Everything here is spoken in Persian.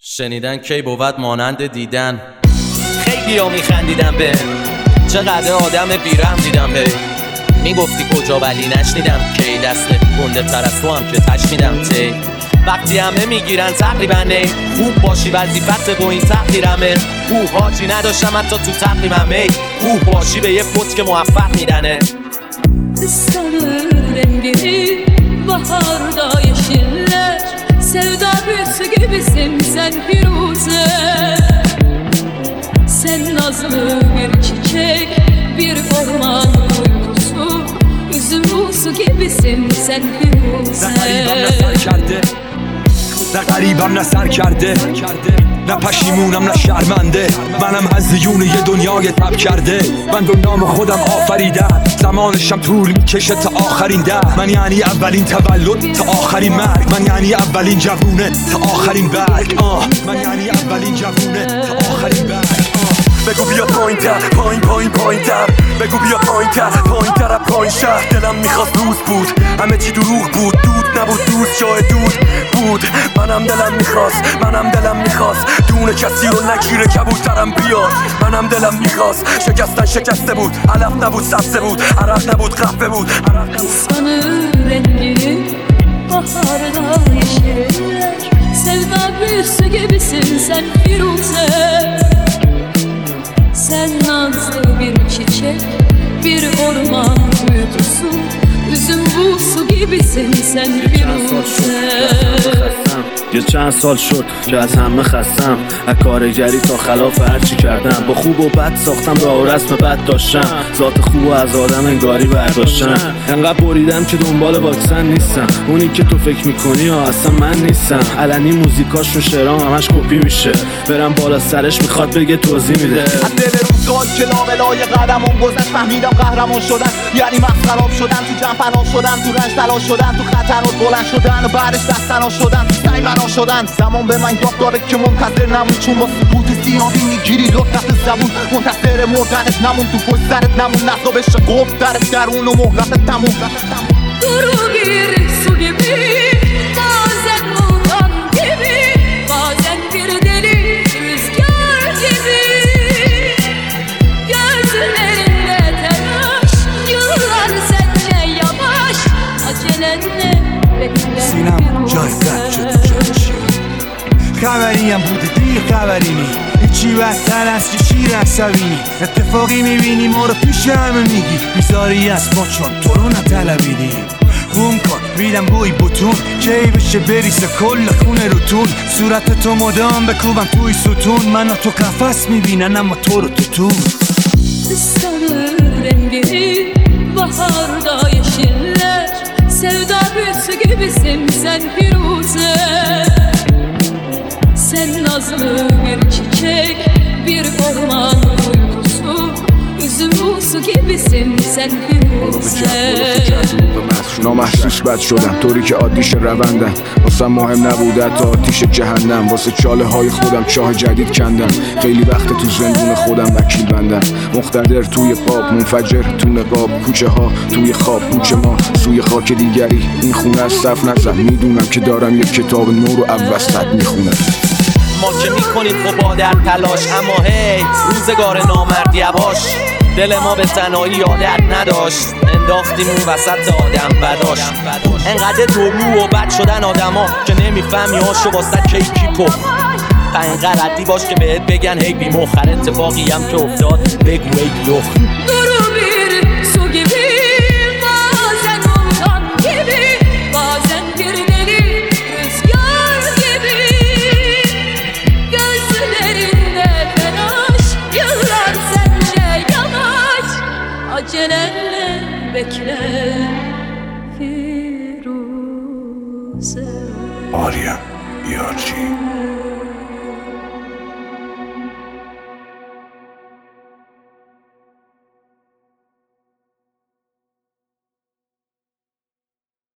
شنیدن کی بود مانند دیدن. خیلی ها میخندیدم به چقدر آدم بیرم دیدم به میگفتی کجا ولی نشنیدم کی دست گنده تر از تو هم که تشنیدم تی وقتی همه میگیرن تقریبا نی خوب باشی وظیفت با این تقدیرمه حاجی نداشتم حتی تو تقریبم خوب باشی به یه فوت که موفق میدنه. Sarı rengini baharda yeşiller Sevda büyüsü gibisin sen Firuze Sen nazlı bir çiçek bir orman uykusu Üzüm rusu gibisin sen Firuze نه غریبم نه سر کرده نه پشیمونم نه شرمنده منم هزیون یه دنیای تب کرده من به نام خودم آفریدم زمانشم طول میکشه تا آخرین ده من یعنی اولین تولد تا آخرین مرگ من یعنی اولین جوونه تا آخرین برگ من یعنی اولین جوونه تا آخرین برگ بگو بیا پایین تر پایین تر بگو بیا پایین تر از پایین شهر دلم میخواست روز بود همه چی دروغ بود دود نبود دوست جای دود بود منم دلم میخواست دونه کسی رو نگیره کبوترم بیاد منم دلم میخواست شکسته بود علف نبود سبزه بود عرق نبود قهوه بود Sanı rengi baharda yeşiller Sevda büyüsü gibisin sen Firuze Sen nazlı bir çiçek bir orman uykusu Üzüm buğusu gibisin sen Firuze یه چند سال شد که از همه خستم از کارگری تا خلاف هرچی کردم با خوب و بد ساختم راه و رسم بد داشتم ذات خوب و از آدم انگاری برداشتم انقدر بریدم که دنبال واکسن نیستم اونی که تو فکر میکنی اصلا من نیستم علنی موزیکاشون شعرام همش کپی میشه برم بالا سرش میخواد بگه توضیح میده از دل روزگار که لابلای قدمون گذشت فهمیدم قهرمان شدن یعنی مسخراب شدن تو جمع فنا شدن تو رنج تلاش شدن تو خطرات بلند شدن و بعدش دستنا شدن تو سعی بنا شدن زمان به من یاد داره که منتظر نمون چون با سکوت سیاهی میگیری لطفت زبون منتظر مردنش نمون تو پشت سرت نمون نصابش گفت درت درون و مهلت تموم Duru bir su gibi bazen muğdan gibi bazen bir deli rüzgar gibi Gözlerinde telaş yıllar sence yavaş acelenle bekle سینم جای قد شده جای شیر خبریم بوده دیر خبرینی هیچی بدتر از که شیر عصبینی اتفاقی میبینی ما رو پیش همه میگی بیزاری از ما چون تو رو نطلبیدیم بوم کن میدم بوی بوتون کی بشه بریسه کل خونه روتون صورت تو مدام بکوبم توی ستون من تو قفس میبینن اما تو رو تو Sarı rengini baharda yeşiller Sevda büyüsü gibisin sen Firuze Sen nazlı bir çiçek bir orman uykusu Üzüm buğusu gibisin sen Firuze نامحسوس بد شدم طوری که عادیش روندم واسه مهم نبوده تا آتیش جهنم واسه چاله های خودم چاه جدید کندم خیلی وقت تو زندون خودم وکیل بندم مقتدر توی قاب منفجر تو نقاب کوچه ها توی خواب کوچه ما سوی خاک دیگری این خونه از صف نزم میدونم که دارم یک کتاب نو رو اوسط میخونم ما که میکنیم خب در تلاش اما هی روزگار نامردی باش دل ما به تنهایی عادت نداشت انداختیم اون وسط آدم بداش انقدر درو و بد شدن آدما که نمیفهمی هاشو واسه کیکی پف اینقدر ردی باش که بهت بگن هی بی مخر اتفاقی هم که افتاد بگو ای لخ Duru bir su gibi bazen muğdan gibi bazen bir deli rüzgar gibi Gözlerinde telaş yıllar sence yavaş acelenle bekle Firuze آریا یارچی